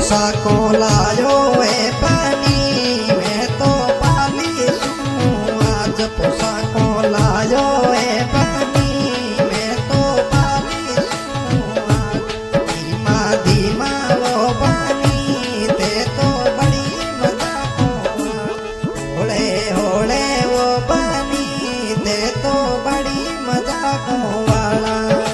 पोसा को लायो ए पानी मैं तो पाली सूं आज पोसा को लायो ए पानी मैं तो पाली सूं आज धीमा धीमा वो पानी ते तो बड़ी मजा को होले होले वो पानी ते तो बड़ी मजा को वाला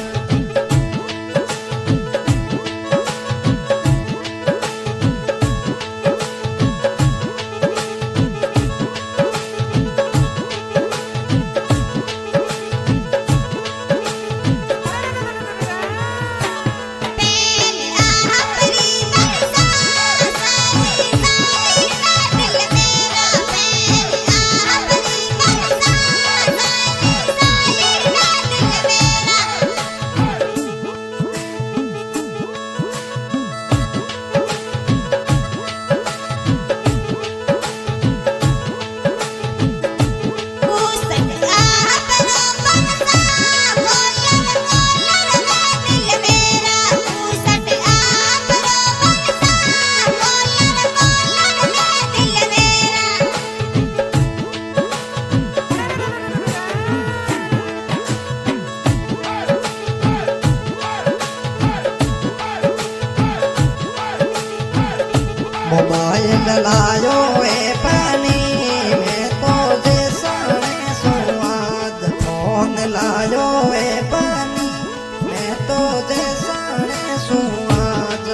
मोबाइल लायो ए पानी मैं तो जैसा स्वाद फोन लायो ए पानी मैं तो जैसा स्वाद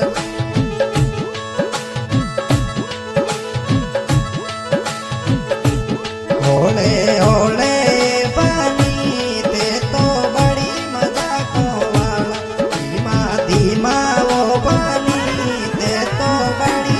होले होले पानी ते तो बड़ी मजा को वाला धीमा धीमा वो पानी ते तो बड़ी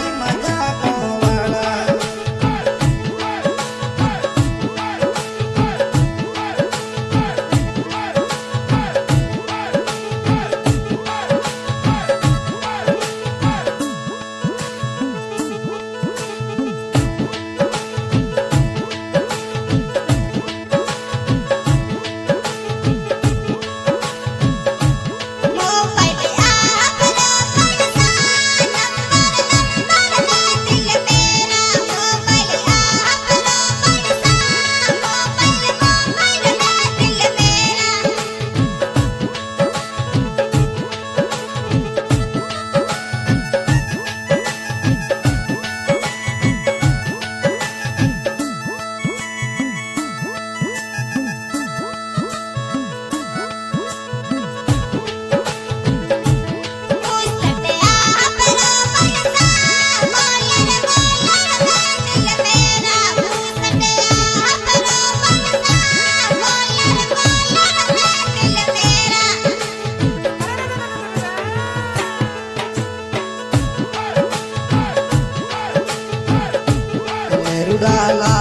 डाला